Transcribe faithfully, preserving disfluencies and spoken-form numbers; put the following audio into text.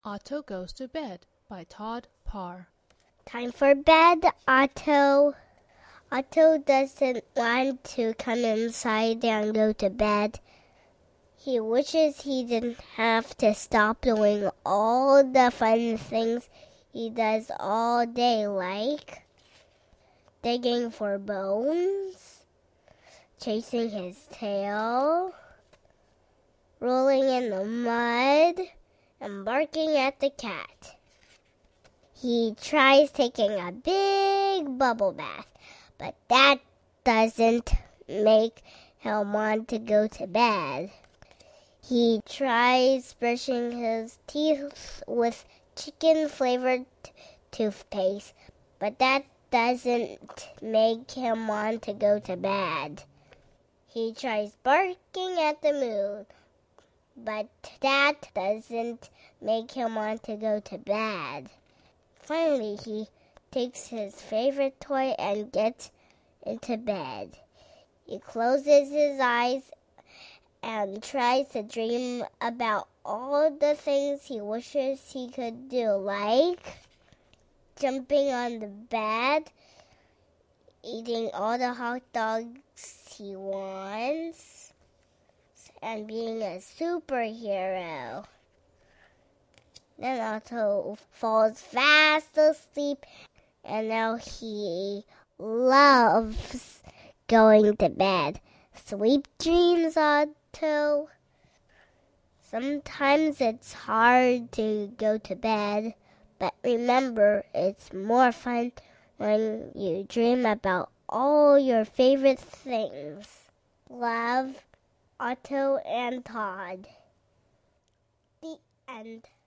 Otto Goes to Bed by Todd Parr. Time for bed, Otto. Otto doesn't want to come inside and go to bed. He wishes he didn't have to stop doing all the fun things he does all day, like digging for bones, chasing his tail, rolling in the mud, and barking at the cat. He tries taking a big bubble bath, but that doesn't make him want to go to bed. He tries brushing his teeth with chicken-flavored t- toothpaste, but that doesn't make him want to go to bed. He tries barking at the moon, but that doesn't make him want to go to bed. Finally, he takes his favorite toy and gets into bed. He closes his eyes and tries to dream about all the things he wishes he could do, like jumping on the bed, eating all the hot dogs he wants, and being a superhero. Then Otto falls fast asleep, and now he loves going to bed. Sweet dreams, Otto. Sometimes it's hard to go to bed, but remember, it's more fun when you dream about all your favorite things. Love, Otto and Todd. The end.